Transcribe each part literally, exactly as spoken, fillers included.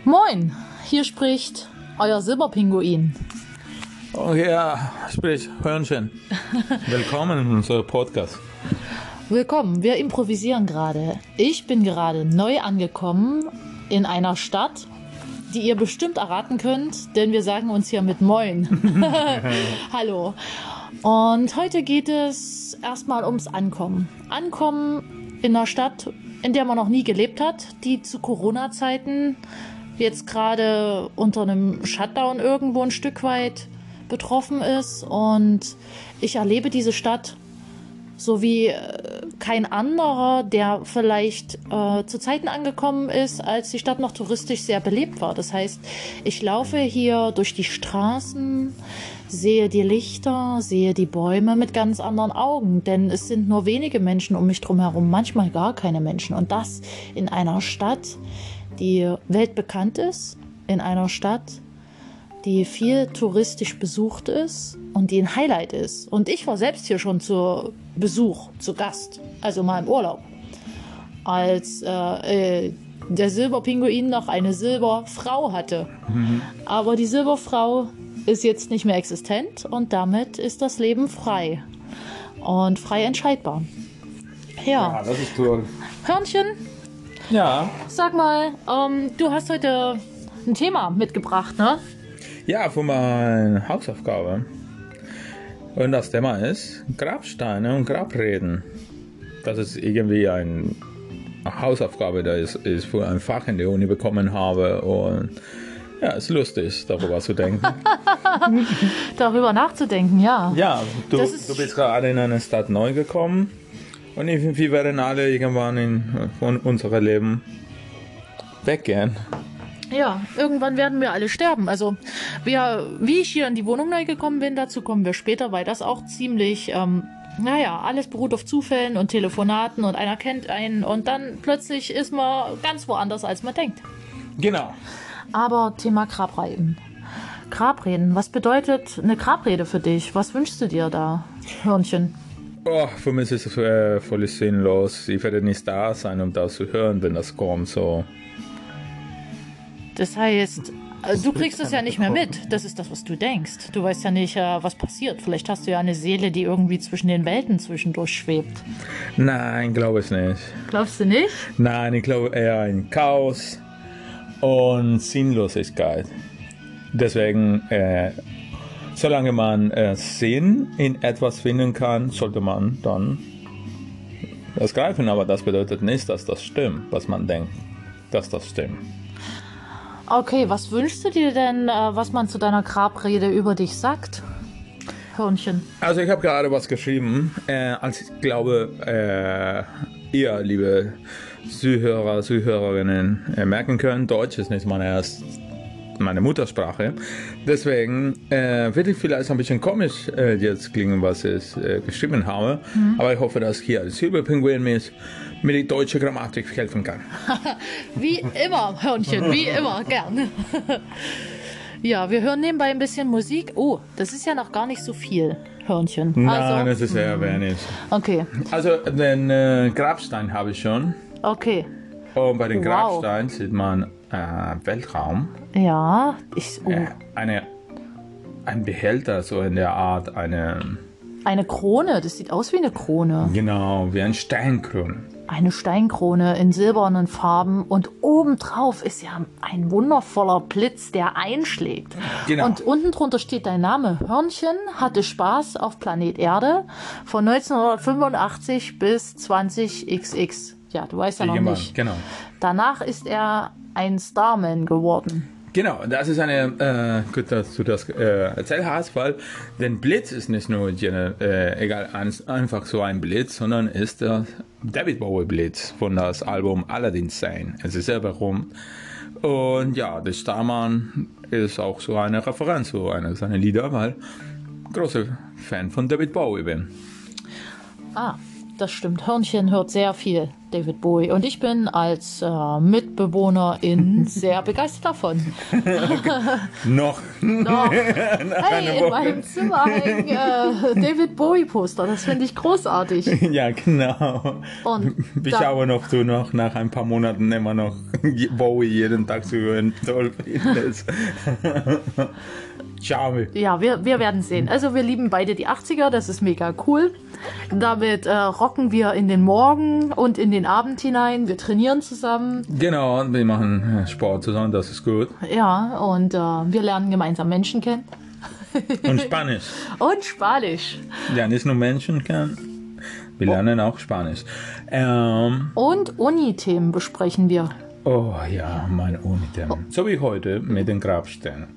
Moin, hier spricht euer Silberpinguin. Oh ja, sprich Hörnchen. Willkommen in unserem Podcast. Willkommen, wir improvisieren gerade. Ich bin gerade neu angekommen in einer Stadt, die ihr bestimmt erraten könnt, denn wir sagen uns hier mit Moin. Hallo. Und heute geht es erstmal ums Ankommen. Ankommen in einer Stadt, in der man noch nie gelebt hat, die zu Corona-Zeiten jetzt gerade unter einem Shutdown irgendwo ein Stück weit betroffen ist. Und ich erlebe diese Stadt so wie kein anderer, der vielleicht äh, zu Zeiten angekommen ist, als die Stadt noch touristisch sehr belebt war. Das heißt, ich laufe hier durch die Straßen, sehe die Lichter, sehe die Bäume mit ganz anderen Augen, denn es sind nur wenige Menschen um mich drum herum, manchmal gar keine Menschen. Und das in einer Stadt, die weltbekannt ist, in einer Stadt, die viel touristisch besucht ist und die ein Highlight ist. Und ich war selbst hier schon zu Besuch, zu Gast, also mal im Urlaub, als äh, äh, der Silberpinguin noch eine Silberfrau hatte. Mhm. Aber die Silberfrau ist jetzt nicht mehr existent und damit ist das Leben frei und frei entscheidbar. Ja, Ja, das ist toll. Hörnchen, Ja, sag mal, ähm, du hast heute ein Thema mitgebracht, ne? ja, für meine Hausaufgabe. Und das Thema ist Grabsteine und Grabreden. Das ist irgendwie eine Hausaufgabe, die ich ist für ein Fach in der Uni bekommen habe. Und ja, es ist lustig, darüber zu denken. Darüber nachzudenken, ja. Ja, du, Das ist- du bist gerade in eine Stadt neu gekommen. Und wir werden alle irgendwann in, von unserem Leben weggehen. Ja, irgendwann werden wir alle sterben. Also, wir, wie ich hier in die Wohnung neu gekommen bin, dazu kommen wir später, weil das auch ziemlich, ähm, naja, alles beruht auf Zufällen und Telefonaten und einer kennt einen und dann plötzlich ist man ganz woanders, als man denkt. Genau. Aber Thema Grabreden. Grabreden, was bedeutet eine Grabrede für dich? Was wünschst du dir da, Hörnchen? Oh, für mich ist es äh, völlig sinnlos. Ich werde nicht da sein, um das zu hören, wenn das kommt. So. Das heißt, äh, du kriegst es ja nicht mehr mit. Das ist das, was du denkst. Du weißt ja nicht, äh, was passiert. Vielleicht hast du ja eine Seele, die irgendwie zwischen den Welten zwischendurch schwebt. Nein, glaube ich nicht. Glaubst du nicht? Nein, ich glaube eher in Chaos und Sinnlosigkeit. Deswegen, äh, solange man äh, Sinn in etwas finden kann, sollte man dann das greifen. Aber das bedeutet nicht, dass das stimmt, was man denkt, dass das stimmt. Okay, was wünschst du dir denn, äh, was man zu deiner Grabrede über dich sagt, Hörnchen? Also ich habe gerade was geschrieben, äh, als ich glaube, äh, ihr, liebe Zuhörer, Zuhörerinnen, äh, merken können, Deutsch ist nicht meine, erst, meine Muttersprache. Deswegen äh, wird es vielleicht ein bisschen komisch äh, jetzt klingen, was ich äh, geschrieben habe. Mhm. Aber ich hoffe, dass hier als Silberpinguin mir mir die deutsche Grammatik helfen kann. Wie immer, Hörnchen, wie immer, gern. Ja, wir hören nebenbei ein bisschen Musik. Oh, das ist ja noch gar nicht so viel, Hörnchen. Nein, Also, das ist sehr wenig. okay, Also den äh, Grabstein habe ich schon. okay. Und bei den Wow. Grabsteinen sieht man äh, Weltraum. Ja, ich, oh, Äh, eine, ein Behälter, so in der Art, eine, eine Krone, das sieht aus wie eine Krone. genau, wie ein Steinkrone. Eine Steinkrone in silbernen Farben und obendrauf ist ja ein wundervoller Blitz, der einschlägt. Genau. Und unten drunter steht dein Name. Hörnchen hatte Spaß auf Planet Erde von neunzehnhundertfünfundachtzig bis zwanzig X X. Ja, du weißt ja noch Irgendwann, nicht. genau. Danach ist er ein Starman geworden. Genau, das ist eine, äh, gut, dass du das äh, erzählt hast, weil der Blitz ist nicht nur äh, egal, ein, einfach so ein Blitz, sondern ist der David Bowie Blitz von das Album Aladdin Sane. Es ist selber rum. Und ja, der Starman ist auch so eine Referenz zu einer seiner Lieder, weil ich großer Fan von David Bowie bin. Ah, das stimmt. Hörnchen hört sehr viel David Bowie. Und ich bin als äh, Mitbewohnerin sehr begeistert davon. Noch. Noch. Hey, in meinem Zimmer hängen äh, David Bowie-Poster. Das finde ich großartig. Ja, genau. Und ich da- schaue noch zu, noch nach ein paar Monaten immer noch Bowie jeden Tag zu hören. Toll finde es. Schau mal. Ja, wir, wir werden sehen. Also wir lieben beide die achtziger, das ist mega cool. Damit äh, rocken wir in den Morgen und in den Abend hinein. Wir trainieren zusammen. Genau, wir machen Sport zusammen, das ist gut. Ja, und äh, wir lernen gemeinsam Menschen kennen. Und Spanisch. Und Spanisch. Ja, nicht nur Menschen kennen, wir lernen auch Spanisch. Ähm, Und Uni-Themen besprechen wir. oh ja, mein Unitem. So wie heute mit den Grabsteinen.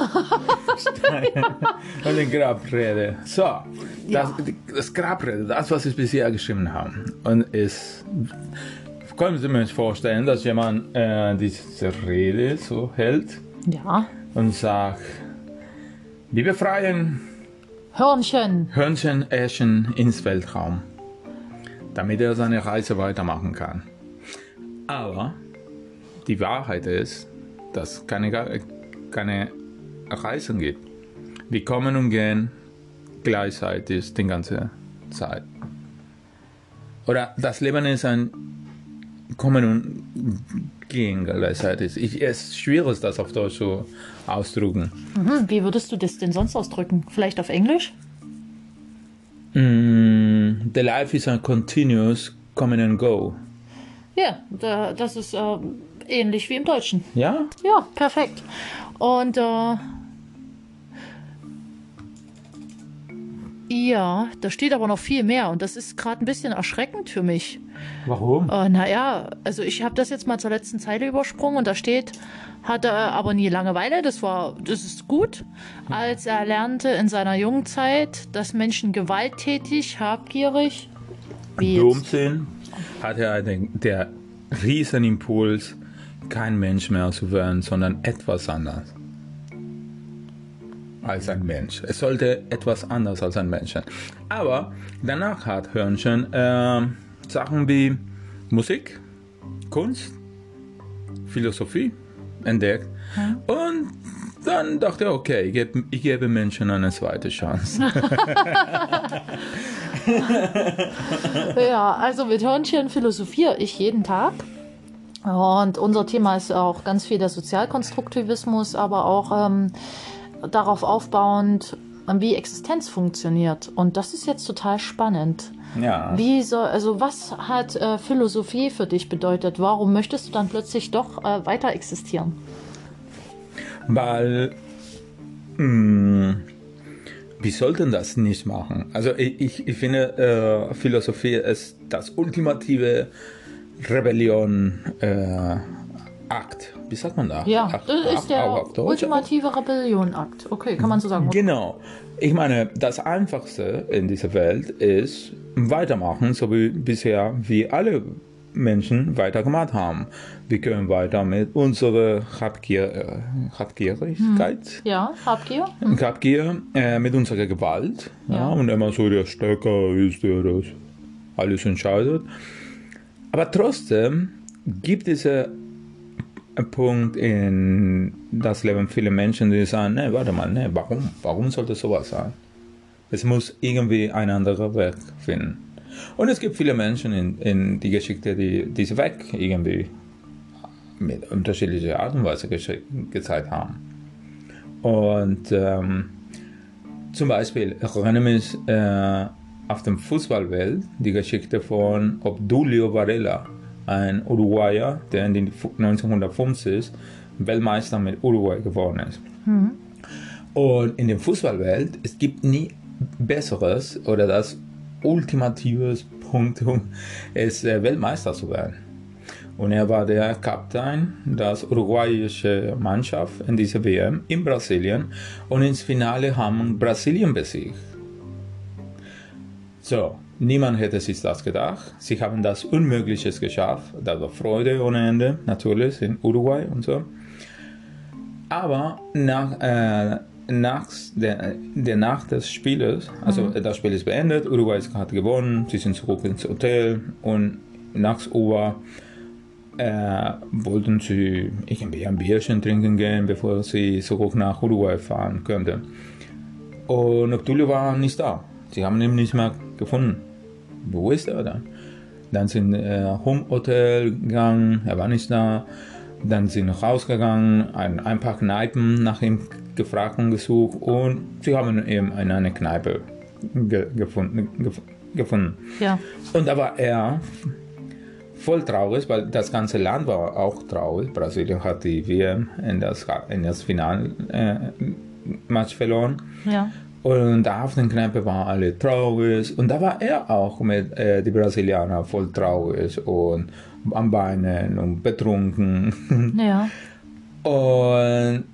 Und den Grabrede. So, das, das Grabrede, das, was wir bisher geschrieben haben. Und ist, können Sie mir vorstellen, dass jemand äh, diese Rede so hält Ja. und sagt, wir befreien Hörnchen. Hörnchen Äschen ins Weltraum, damit er seine Reise weitermachen kann. Aber die Wahrheit ist, dass es keine, keine Reisen gibt. Wir kommen und gehen gleichzeitig die ganze Zeit. Oder das Leben ist ein Kommen und Gehen gleichzeitig. Ich, es ist schwierig, das auf Deutsch so auszudrücken. Mhm, wie würdest du das denn sonst ausdrücken? Vielleicht auf Englisch? Mm, the life is a continuous come and go. Ja, da, das ist äh, ähnlich wie im Deutschen. Ja? Ja, perfekt. Und äh, ja, da steht aber noch viel mehr und das ist gerade ein bisschen erschreckend für mich. Warum? Äh, naja, also ich habe das jetzt mal zur letzten Zeile übersprungen und da steht, hatte er aber nie Langeweile, das war, das ist gut, als er lernte in seiner jungen Zeit, dass Menschen gewalttätig, habgierig, wie Dumm jetzt, sind, hat er den, der Riesenimpuls, kein Mensch mehr zu werden, sondern etwas anders als ein Mensch. Es sollte etwas anders als ein Mensch sein. Aber danach hat Hörnchen äh, Sachen wie Musik, Kunst, Philosophie entdeckt. Hm. Und dann dachte er, okay, ich gebe, ich gebe Menschen eine zweite Chance. Ja, also mit Hörnchen philosophiere ich jeden Tag. Und unser Thema ist auch ganz viel der Sozialkonstruktivismus, aber auch ähm, darauf aufbauend, wie Existenz funktioniert. Und das ist jetzt total spannend. Ja. Wie soll, also was hat äh, Philosophie für dich bedeutet? Warum möchtest du dann plötzlich doch äh, weiter existieren? Weil mh, wir sollten das nicht machen. Also ich, ich, ich finde, äh, Philosophie ist das ultimative Rebellion äh, Akt. Wie sagt man da? Ja, Akt, das ist Akt, der auf Deutsch? ultimative Rebellionakt. Okay, kann man so sagen. Genau. Ich meine, das Einfachste in dieser Welt ist weitermachen, so wie bisher wir alle Menschen weitergemacht haben. Wir können weiter mit unserer Habgier, äh, Habgierigkeit, Ja, Habgier? Habgier äh, mit unserer Gewalt. Ja. Ja. Und immer so der Stärker ist, der das alles entscheidet. Aber trotzdem gibt es einen Punkt in das Leben vieler Menschen, die sagen, ne, warte mal, ne, warum? Warum sollte sowas sein? Es muss irgendwie ein anderer Weg finden. Und es gibt viele Menschen in, in die Geschichte, die diesen Weg irgendwie mit unterschiedlicher Art und Weise ge gezeigt haben. Und ähm, zum Beispiel, ich erinnere mich äh, auf dem Fußballwelt die Geschichte von Obdulio Varela, ein Uruguayer, der in den neunzehnhundertfünfzig Weltmeister mit Uruguay geworden ist. Mhm. Und in der Fußballwelt, es gibt nie Besseres oder das ultimatives Punkt, um es äh, Weltmeister zu werden. Und er war der Kapitän der uruguayischen Mannschaft in dieser W M in Brasilien und ins Finale haben Brasilien besiegt. So, niemand hätte sich das gedacht. Sie haben das Unmögliche geschafft. Das war Freude ohne Ende, natürlich, in Uruguay und so. Aber nach, äh, nach der, der Nacht des Spieles, also mhm. das Spiel ist beendet, Uruguay hat gewonnen, sie sind zurück ins Hotel und nachts über äh, wollten sie irgendwie ein Bierchen trinken gehen, bevor sie zurück nach Uruguay fahren könnten. Und Obdulio war nicht da. Sie haben ihn nicht mehr gefunden. Wo ist er dann? Dann sind äh, Home Hotel gegangen, er war nicht da. Dann sind rausgegangen, ein, ein paar Kneipen nach ihm gefragt und gesucht und sie haben ihn eben in eine Kneipe ge gefunden. Gef gefunden. Ja. Und da war er voll traurig, weil das ganze Land war auch traurig. Brasilien hat die W M in das, in das Finalmatch äh, verloren. Ja. Und da auf der Kneipe waren alle traurig. Und da war er auch mit äh, den Brasilianern voll traurig und am Beinen und betrunken. Ja. Und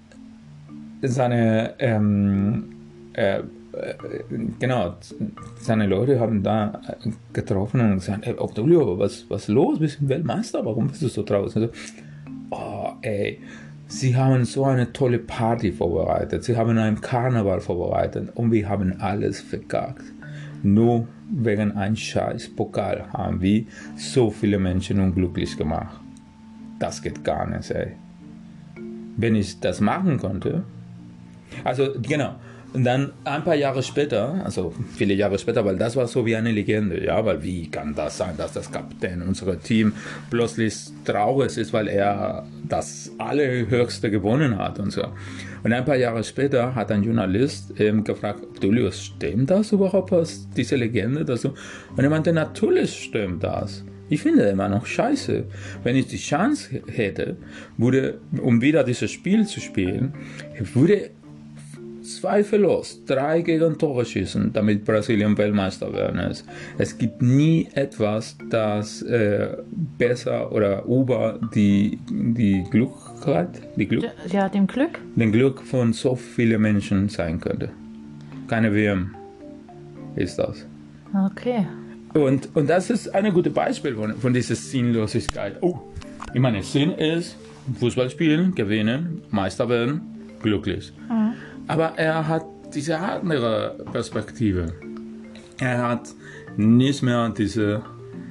seine, ähm, äh, genau, seine Leute haben da getroffen und gesagt, ey, Obdulio, was ist los? Wir sind Weltmeister, warum bist du so traurig? Und so, oh, ey. Sie haben so eine tolle Party vorbereitet, sie haben einen Karneval vorbereitet und wir haben alles verkackt. Nur wegen einem scheiß Pokal haben wir so viele Menschen unglücklich gemacht. Das geht gar nicht, ey. Wenn ich das machen konnte, also genau, und dann ein paar Jahre später, also viele Jahre später, weil das war so wie eine Legende, ja, weil wie kann das sein, dass das Kapitän unseres Teams plötzlich traurig ist, weil er das Allerhöchste gewonnen hat und so. Und ein paar Jahre später hat ein Journalist ähm, gefragt, Obdulio, stimmt das überhaupt, was diese Legende? Das so? Und er meinte, natürlich stimmt das. Ich finde immer noch scheiße. Wenn ich die Chance hätte, würde, um wieder dieses Spiel zu spielen, würde zweifellos drei Gegentore schießen, damit Brasilien Weltmeister werden ist. Es gibt nie etwas, das äh, besser oder über die, die Glück hat, die Glück, ja, dem Glück, den Glück von so vielen Menschen sein könnte. Keine W M ist das. Okay. Und, und das ist ein gutes Beispiel von, von dieser Sinnlosigkeit. Oh, ich meine, Sinn ist Fußball spielen, gewinnen, Meister werden, glücklich. Mhm. Aber er hat diese andere Perspektive. Er hat nicht mehr diesen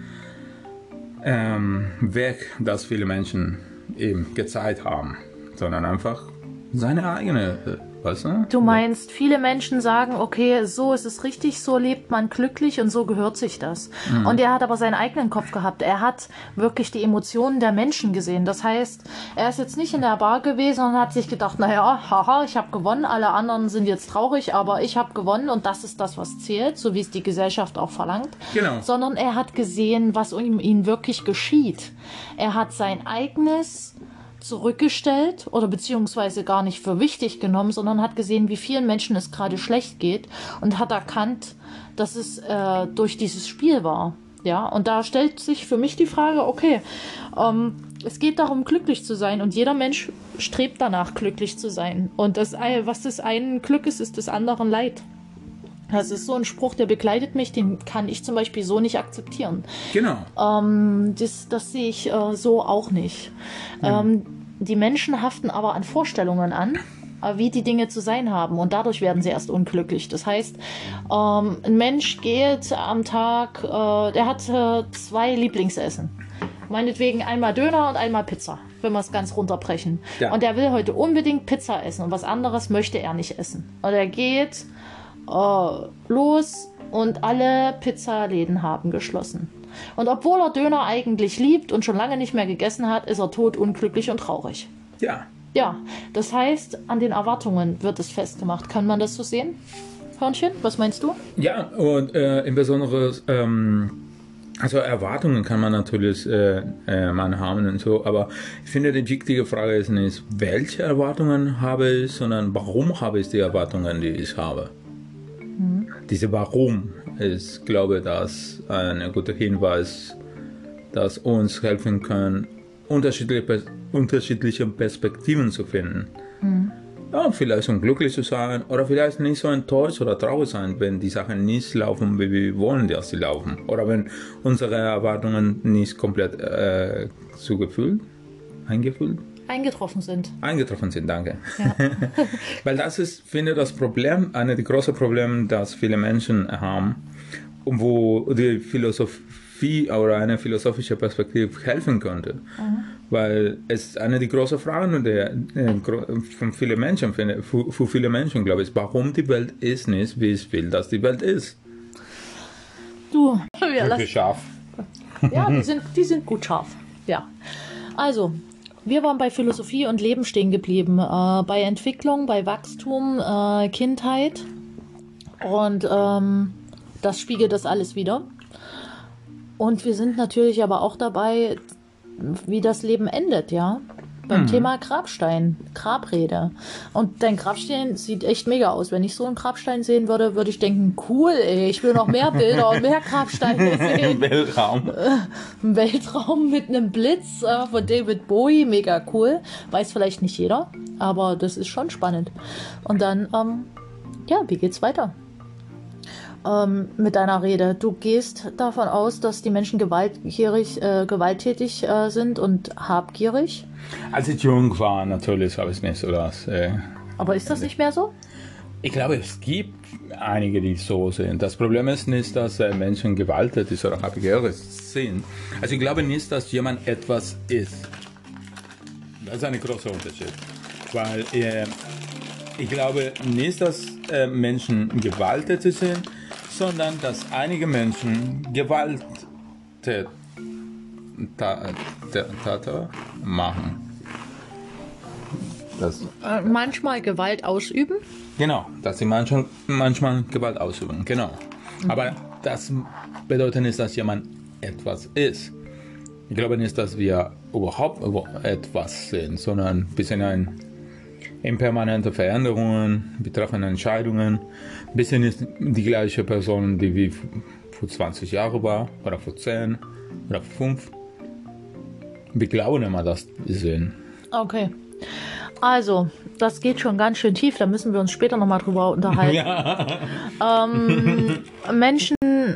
ähm, Weg, das viele Menschen eben gezeigt haben, sondern einfach seine eigene, weißt du? Du meinst, viele Menschen sagen, okay, so ist es richtig, so lebt man glücklich und so gehört sich das. Mhm. Und er hat aber seinen eigenen Kopf gehabt. Er hat wirklich die Emotionen der Menschen gesehen. Das heißt, er ist jetzt nicht in der Bar gewesen und hat sich gedacht, naja, haha, ich habe gewonnen, alle anderen sind jetzt traurig, aber ich habe gewonnen und das ist das, was zählt, so wie es die Gesellschaft auch verlangt. Genau. Sondern er hat gesehen, was um ihn wirklich geschieht. Er hat sein eigenes zurückgestellt oder beziehungsweise gar nicht für wichtig genommen, sondern hat gesehen, wie vielen Menschen es gerade schlecht geht und hat erkannt, dass es äh, durch dieses Spiel war. Ja, und da stellt sich für mich die Frage, okay, ähm, es geht darum, glücklich zu sein und jeder Mensch strebt danach, glücklich zu sein. Und das, was des einen Glück ist, ist des anderen Leid. Das ist so ein Spruch, der begleitet mich, den kann ich zum Beispiel so nicht akzeptieren. Genau. Ähm, das, das sehe ich äh, so auch nicht. Mhm. Ähm, die Menschen haften aber an Vorstellungen an, äh, wie die Dinge zu sein haben und dadurch werden sie erst unglücklich. Das heißt, ähm, ein Mensch geht am Tag, äh, der hat äh, zwei Lieblingsessen. Meinetwegen einmal Döner und einmal Pizza, wenn wir es ganz runterbrechen. Ja. Und er will heute unbedingt Pizza essen und was anderes möchte er nicht essen. Und er geht Uh, los und alle Pizzaläden haben geschlossen. Und obwohl er Döner eigentlich liebt und schon lange nicht mehr gegessen hat, ist er tot, unglücklich und traurig. Ja. Ja, das heißt, an den Erwartungen wird es festgemacht. Kann man das so sehen? Hörnchen, was meinst du? Ja, und äh, im Besonderen, ähm, also Erwartungen kann man natürlich äh, äh, man haben und so, aber ich finde, die wichtige Frage ist nicht, welche Erwartungen habe ich, sondern warum habe ich die Erwartungen, die ich habe. Diese Warum ist, glaube ich, das ein guter Hinweis, das uns helfen kann, unterschiedliche, unterschiedliche Perspektiven zu finden. Mhm. Ja, vielleicht um glücklich zu sein oder vielleicht nicht so enttäuscht oder traurig sein, wenn die Sachen nicht laufen, wie wir wollen, dass sie laufen. Oder wenn unsere Erwartungen nicht komplett äh, zugefühlt, eingefüllt eingetroffen sind. Eingetroffen sind, danke. Ja. Weil das ist, finde ich, das Problem, eine der großen Probleme, das viele Menschen haben, und wo die Philosophie oder eine philosophische Perspektive helfen könnte. Mhm. Weil es eine der großen Fragen der, von vielen Menschen, finde, für, für viele Menschen, glaube ich, warum die Welt ist nicht, wie ich will, dass die Welt ist. Du, wir lassen... scharf. Ja, die sind, die sind gut scharf. Ja. Also, wir waren bei Philosophie und Leben stehen geblieben. Äh, bei Entwicklung, bei Wachstum, äh, Kindheit. Und ähm, das spiegelt das alles wider. Und wir sind natürlich aber auch dabei, wie das Leben endet, ja. Beim hm. Thema Grabstein, Grabrede. Und dein Grabstein sieht echt mega aus. Wenn ich so einen Grabstein sehen würde, würde ich denken, cool, ey, ich will noch mehr Bilder und mehr Grabsteine sehen. Weltraum. Ein Weltraum mit einem Blitz äh, von David Bowie, mega cool. Weiß vielleicht nicht jeder, aber das ist schon spannend. Und dann, ähm, ja, wie geht's weiter? Ähm, mit deiner Rede. Du gehst davon aus, dass die Menschen gewaltgierig, äh, gewalttätig äh, sind und habgierig. Als ich jung war, natürlich habe ich nicht so das. Äh, Aber ist das nicht mehr so? Ich glaube, es gibt einige, die so sind. Das Problem ist nicht, dass äh, Menschen gewalttätig oder habgierig sind. Also ich glaube nicht, dass jemand etwas ist. Das ist ein großer Unterschied. Weil äh, ich glaube nicht, dass äh, Menschen gewalttätig sind, sondern dass einige Menschen Gewalttäter machen. Das, äh, manchmal Gewalt ausüben? Genau, dass sie manchmal, manchmal Gewalt ausüben, genau. Mhm. Aber das bedeutet nicht, dass jemand etwas ist. Ich glaube nicht, dass wir überhaupt etwas sind, sondern wir sind ein impermanente Veränderungen betreffend Entscheidungen. Ein bisschen ist die gleiche Person, die wie vor zwanzig Jahren war, oder vor zehn, oder vor fünf. Wir glauben immer, dass wir sind. Okay. Also, das geht schon ganz schön tief, da müssen wir uns später nochmal drüber unterhalten. Ja. Ähm, Menschen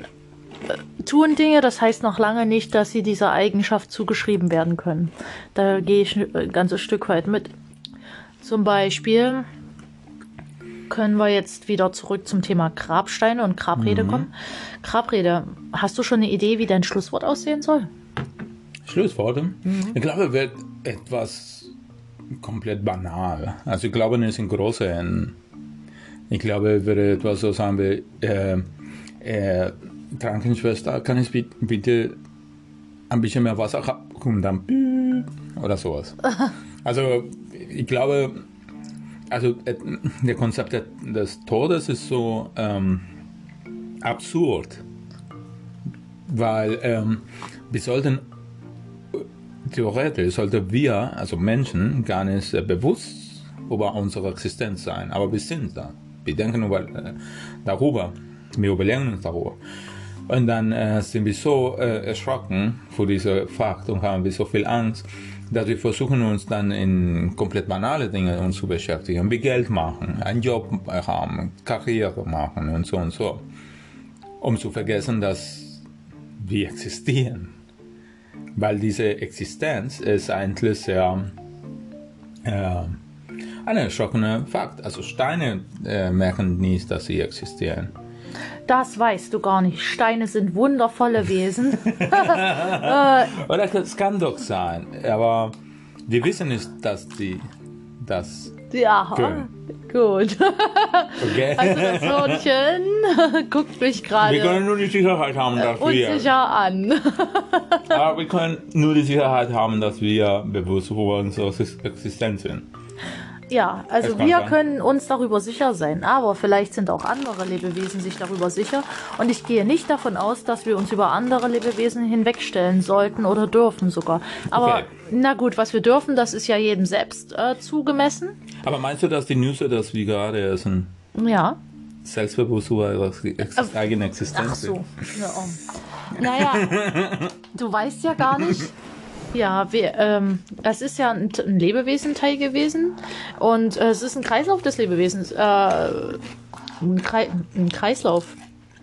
tun Dinge, das heißt noch lange nicht, dass sie dieser Eigenschaft zugeschrieben werden können. Da gehe ich ein ganzes Stück weit mit. Zum Beispiel können wir jetzt wieder zurück zum Thema Grabsteine und Grabrede mhm. kommen. Grabrede, hast du schon eine Idee, wie dein Schlusswort aussehen soll? Schlussworte? Mhm. Ich glaube, wird etwas komplett banal. Also ich glaube nicht in große Enden. Ich glaube, es würde etwas so sagen wie, äh, äh, Krankenschwester, kann ich bitte ein bisschen mehr Wasser haben? Dann oder sowas. Also ich glaube, also der Konzept des Todes ist so ähm, absurd, weil ähm, wir sollten theoretisch sollten wir, also Menschen, gar nicht äh, bewusst über unsere Existenz sein, aber wir sind da. Wir denken über, äh, darüber, wir überlegen uns darüber. Und dann äh, sind wir so äh, erschrocken vor diesem Fakt und haben wir so viel Angst, dass wir versuchen, uns dann in komplett banale Dinge uns zu beschäftigen, wie Geld machen, einen Job haben, Karriere machen und so und so, um zu vergessen, dass wir existieren. Weil diese Existenz ist eigentlich sehr äh, ein erschrockender Fakt. Also Steine äh, merken nicht, dass sie existieren. Das weißt du gar nicht. Steine sind wundervolle Wesen. Oder das kann doch sein. Aber wir wissen nicht, dass die das ja, können. Gut. Okay. Also das Hörnchen guckt mich gerade wir können nur die Sicherheit haben, dass wir unsicher an. Aber wir können nur die Sicherheit haben, dass wir bewusst über unsere Existenz sind. Ja, also wir sein. können uns darüber sicher sein, aber vielleicht sind auch andere Lebewesen sich darüber sicher. Und ich gehe nicht davon aus, dass wir uns über andere Lebewesen hinwegstellen sollten oder dürfen sogar. Aber okay. Na gut, was wir dürfen, das ist ja jedem selbst äh, zugemessen. Aber meinst du, dass die Nüsse, das wir gerade essen, ja. selbstbewusst über ihre Exist- eigene Existenz Ach so. Ja, oh. Naja, du weißt ja gar nicht. Ja, wir, ähm, es ist ja ein, ein Lebewesenteil gewesen und äh, es ist ein Kreislauf des Lebewesens. Äh, ein, Kre- ein Kreislauf.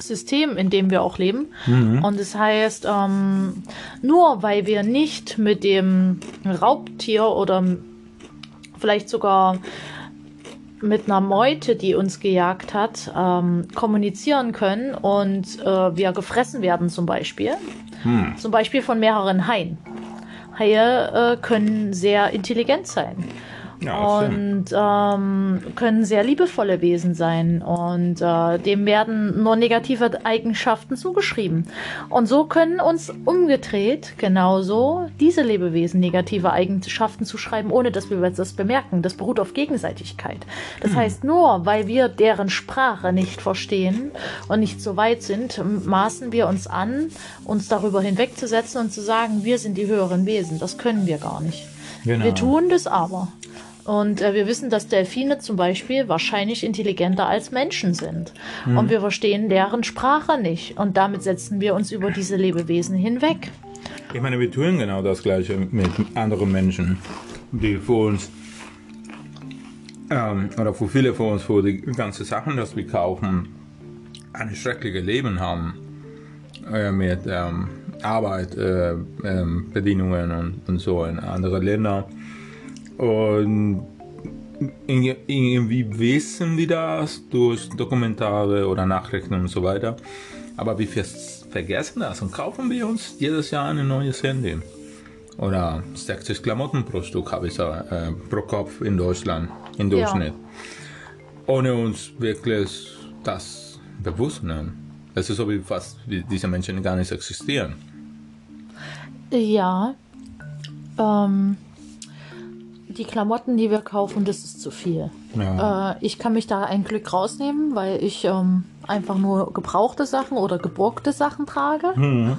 System, in dem wir auch leben. Mhm. Und das heißt, ähm, nur weil wir nicht mit dem Raubtier oder vielleicht sogar mit einer Meute, die uns gejagt hat, ähm, kommunizieren können und äh, wir gefressen werden zum Beispiel. Hm. Zum Beispiel von mehreren Haien. Haie äh, können sehr intelligent sein. Ja, und ähm, können sehr liebevolle Wesen sein und äh, dem werden nur negative Eigenschaften zugeschrieben. Und so können uns umgedreht genauso diese Lebewesen negative Eigenschaften zuschreiben, ohne dass wir das bemerken. Das beruht auf Gegenseitigkeit. Das hm. heißt, nur weil wir deren Sprache nicht verstehen und nicht so weit sind, maßen wir uns an, uns darüber hinwegzusetzen und zu sagen, wir sind die höheren Wesen. Das können wir gar nicht. Genau. Wir tun das aber. Und äh, wir wissen, dass Delfine zum Beispiel wahrscheinlich intelligenter als Menschen sind. Mhm. Und wir verstehen deren Sprache nicht. Und damit setzen wir uns über diese Lebewesen hinweg. Ich meine, wir tun genau das Gleiche mit anderen Menschen, die für uns, ähm, oder für viele von uns, für die ganzen Sachen, die wir kaufen, ein schreckliches Leben haben. Äh, mit ähm, Arbeit, äh, äh, Bedingungen und, und so in anderen Ländern. Und irgendwie wissen wir das durch Dokumentare oder Nachrichten und so weiter. Aber wir vergessen das und kaufen wir uns jedes Jahr ein neues Handy. Oder sechzig Klamotten pro Stück habe ich so, äh, pro Kopf in Deutschland, im Durchschnitt. Ja. Ohne uns wirklich das bewusst nehmen. Es ist so, wie fast wie diese Menschen gar nicht existieren. Ja. Ähm. Die Klamotten, die wir kaufen, das ist zu viel. Ja. Äh, ich kann mich da ein Glück rausnehmen, weil ich ähm, einfach nur gebrauchte Sachen oder geborgte Sachen trage. Mhm.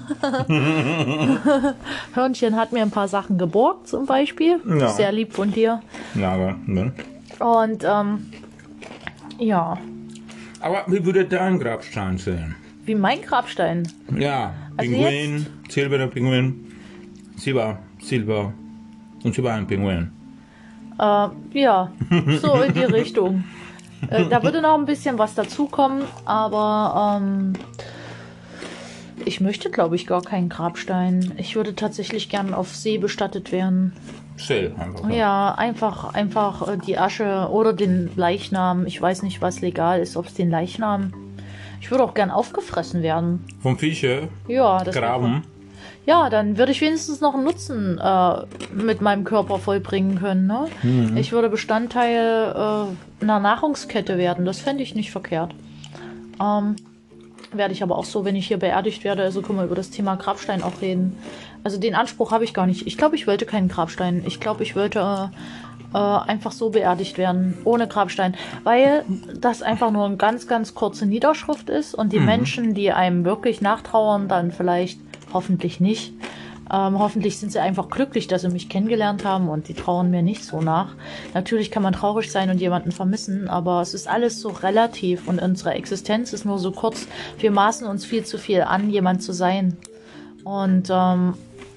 Hörnchen hat mir ein paar Sachen geborgt zum Beispiel. Ja. Sehr lieb von dir. Ja, aber, ne? Und ähm, ja. Aber wie würde dein Grabstein sehen? Wie mein Grabstein? Ja, also Pinguin, silberner Pinguin, Silber, Silber und Silber ein Pinguin. Äh, ja, so in die Richtung. Äh, da würde noch ein bisschen was dazukommen, aber ähm, ich möchte, glaube ich, gar keinen Grabstein. Ich würde tatsächlich gern auf See bestattet werden. See, einfach. Ja, einfach, einfach äh, die Asche oder den Leichnam. Ich weiß nicht, was legal ist, ob es den Leichnam. Ich würde auch gern aufgefressen werden. Vom Fische? Ja, das graben. Ja, dann würde ich wenigstens noch einen Nutzen äh, mit meinem Körper vollbringen können. Ne? Mhm. Ich würde Bestandteil äh, einer Nahrungskette werden. Das fände ich nicht verkehrt. Ähm, werde ich aber auch so, wenn ich hier beerdigt werde. Also können wir über das Thema Grabstein auch reden. Also den Anspruch habe ich gar nicht. Ich glaube, ich wollte keinen Grabstein. Ich glaube, ich wollte äh, äh, einfach so beerdigt werden, ohne Grabstein. Weil das einfach nur eine ganz, ganz kurze Niederschrift ist. Und die mhm. Menschen, die einem wirklich nachtrauern, dann vielleicht hoffentlich nicht. Ähm, hoffentlich sind sie einfach glücklich, dass sie mich kennengelernt haben und die trauern mir nicht so nach. Natürlich kann man traurig sein und jemanden vermissen, aber es ist alles so relativ und unsere Existenz ist nur so kurz. Wir maßen uns viel zu viel an, jemand zu sein. Und ähm,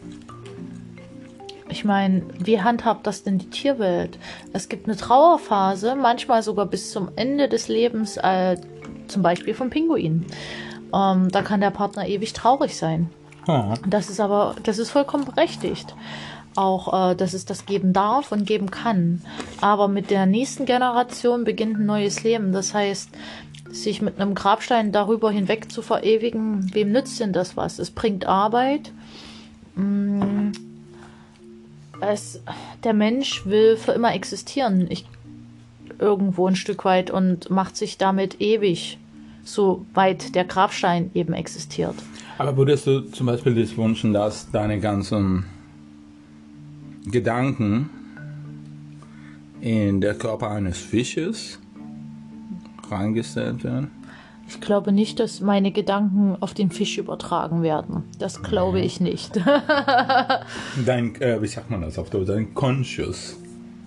ich meine, wie handhabt das denn die Tierwelt? Es gibt eine Trauerphase, manchmal sogar bis zum Ende des Lebens, äh, zum Beispiel vom Pinguin. Ähm, da kann der Partner ewig traurig sein. Das ist aber, das ist vollkommen berechtigt. Auch, äh, dass es das geben darf und geben kann. Aber mit der nächsten Generation beginnt ein neues Leben. Das heißt, sich mit einem Grabstein darüber hinweg zu verewigen, wem nützt denn das was? Es bringt Arbeit. Es, der Mensch will für immer existieren. Ich, irgendwo ein Stück weit und macht sich damit ewig, soweit der Grabstein eben existiert. Aber würdest du zum Beispiel das wünschen, dass deine ganzen Gedanken in der Körper eines Fisches reingestellt werden? Ich glaube nicht, dass meine Gedanken auf den Fisch übertragen werden. Das glaube ich nicht. Dein, äh, wie sagt man das auf Deutsch? Dein Conscious.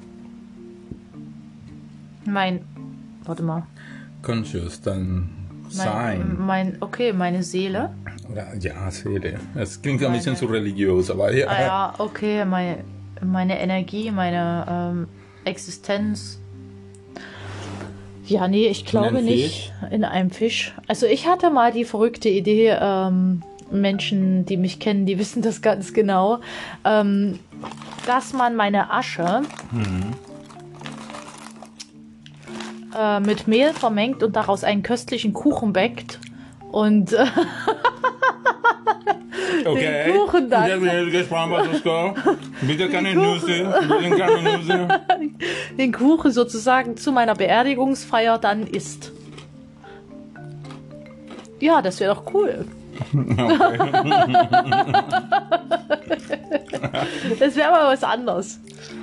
Mein, warte mal. Conscious, dein Sein. Mein, mein, okay, meine Seele. Oder, ja, Seele. Es klingt meine, ein bisschen zu religiös, aber ja. Ah, ja, okay, meine, meine Energie, meine ähm, Existenz. Ja, nee, ich glaube einem nicht in einem Fisch. Also ich hatte mal die verrückte Idee, ähm, Menschen, die mich kennen, die wissen das ganz genau, ähm, dass man meine Asche Mhm. äh, mit Mehl vermengt und daraus einen köstlichen Kuchen backt. Und äh, Okay. den Kuchen dann. Ich bin jetzt gespannt, was es kommt. Bitte keine Kuchen. Nüsse. Bitte keine Nüsse. den Kuchen sozusagen zu meiner Beerdigungsfeier dann isst. Ja, das wäre doch cool. Das wäre mal was anderes.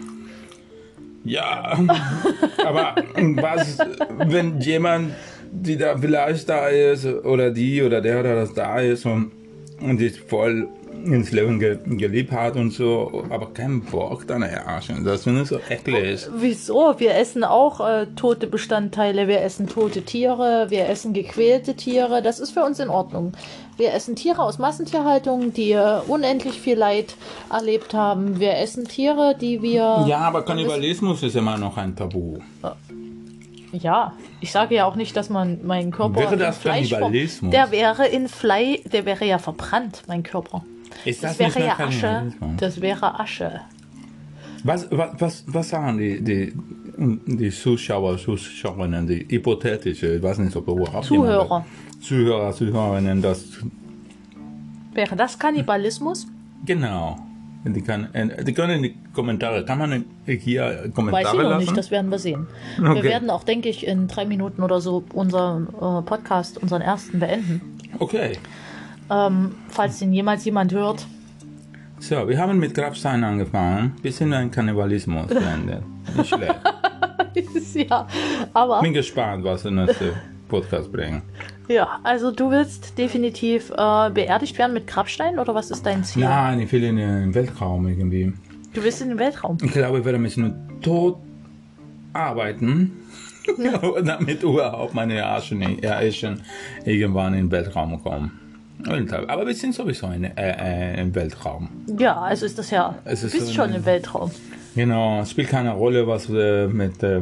Ja, aber was, wenn jemand, die da vielleicht da ist, oder die oder der, der das da ist und, und sich voll ins Leben ge geliebt hat und so, aber keinen Bock dann erarschen. Das finde ich so eklig. Wieso? Wir essen auch äh, tote Bestandteile, wir essen tote Tiere, wir essen gequälte Tiere, das ist für uns in Ordnung. Wir essen Tiere aus Massentierhaltung, die äh, unendlich viel Leid erlebt haben. Wir essen Tiere, die wir... Ja, aber Kannibalismus ist immer noch ein Tabu. Ja, ich sage ja auch nicht, dass man meinen Körper Wäre in das Fleisch... Kannibalismus? Der wäre in Fleisch, der wäre ja verbrannt, mein Körper. Ist das, Das wäre nicht mehr ja Asche. Kannibalismus? Das wäre Asche. Was, was, was, was sagen die, die, die Zuschauer, Zuschauerinnen, die hypothetische, ich weiß nicht, ob überhaupt Zuhörer. jemand- Zuhörer, Zuhörerinnen, das Wäre das Kannibalismus? genau. Die, kann, äh, die können in die Kommentare, kann man hier Kommentare Weiß ich noch lassen? nicht, das werden wir sehen. Wir Okay. werden auch, denke ich, in drei Minuten oder so unseren äh, Podcast, unseren ersten, beenden. Okay, Ähm, falls den jemals jemand hört. so, wir haben mit Grabstein angefangen, bis in den Kannibalismus beendet. Nicht schlecht. Ja, aber Bin gespannt, was der nächste Podcast bringt. ja, also du willst definitiv äh, beerdigt werden mit Grabstein oder was ist dein Ziel? Nein, ich will in den Weltraum irgendwie. Du willst in den Weltraum. Ich glaube, ich werde mich nur tot arbeiten, damit überhaupt meine Asche nicht, ja, ich schon irgendwann in den Weltraum kommen. Aber wir sind sowieso in, äh, äh, im Weltraum. Ja, also ist das ja. Es Du ist bist so schon eine- im Weltraum. Genau, es spielt keine Rolle, was äh, mit äh,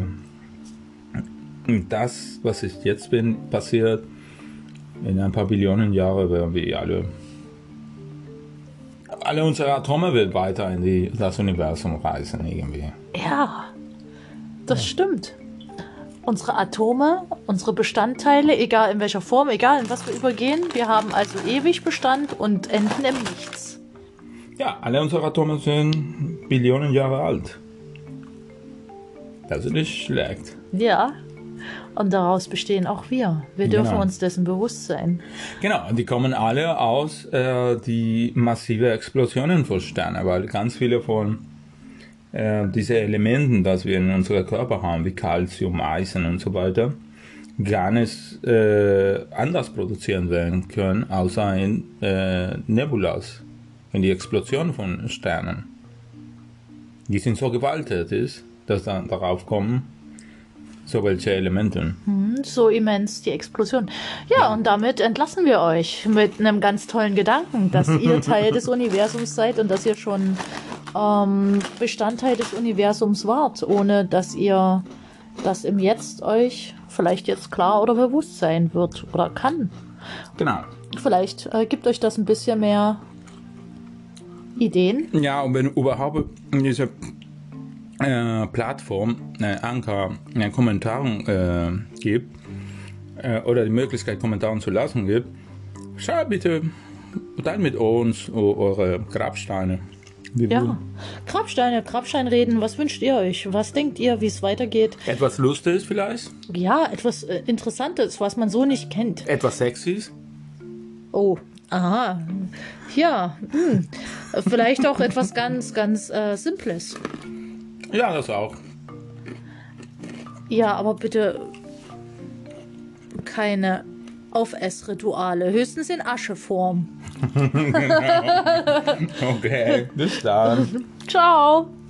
das, was ich jetzt bin, passiert. In ein paar Billionen Jahre werden wir alle, alle unsere Atome wird weiter in die, das Universum reisen irgendwie. Ja, das stimmt. Unsere Atome, unsere Bestandteile, egal in welcher Form, egal in was wir übergehen, wir haben also ewig Bestand und enden im Nichts. Ja, alle unsere Atome sind Billionen Jahre alt. Das ist nicht schlecht. Ja, und daraus bestehen auch wir. Wir dürfen Genau. uns dessen bewusst sein. Genau, die kommen alle aus äh, die massive Explosionen von Sternen, weil ganz viele von äh, diese Elementen, die wir in unserem Körper haben, wie Calcium, Eisen und so weiter, gar nicht äh, anders produzieren werden können, außer in äh, Nebulas, in die Explosion von Sternen. Die sind so gewalttätig, dass dann darauf kommen, so welche Elemente. Hm, So immens die Explosion. Ja, und damit entlassen wir euch mit einem ganz tollen Gedanken, dass ihr Teil des Universums seid und dass ihr schon ähm, Bestandteil des Universums wart, ohne dass ihr das im Jetzt euch vielleicht jetzt klar oder bewusst sein wird oder kann. Genau. Vielleicht äh, gibt euch das ein bisschen mehr Ideen. Ja, und wenn überhaupt diese äh, Plattform äh, Anker äh, Kommentare äh, gibt äh, oder die Möglichkeit Kommentare zu lassen gibt, schreibt bitte, teilt mit uns o- eure Grabsteine. Wir Ja, würden- Grabsteine, Grabsteinreden, was wünscht ihr euch? Was denkt ihr, wie es weitergeht? Etwas Lustiges vielleicht, Ja, etwas äh, Interessantes, was man so nicht kennt. etwas Sexys. Oh, aha. Ja, hm. Vielleicht auch etwas ganz, ganz äh, Simples. Ja, das auch. Ja, aber bitte keine Aufessrituale, höchstens in Ascheform. Okay, bis dann. Ciao.